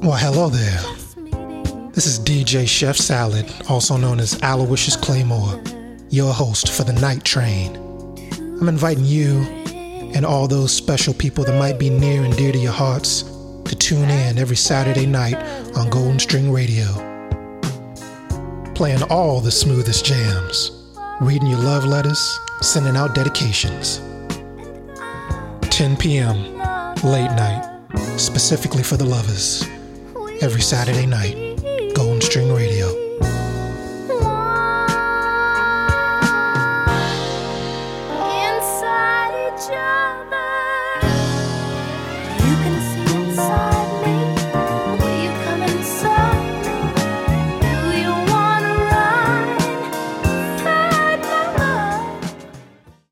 Well, hello there. This is DJ Chef Salad, also known as Aloysius Claymore, your host for the Night Train. I'm inviting you and all those special people that might be near and dear to your hearts to tune in every Saturday night on Golden String Radio. Playing all the smoothest jams, reading your love letters, sending out dedications. 10 p.m., late night, specifically for the lovers. Every Saturday night, Golden String Radio.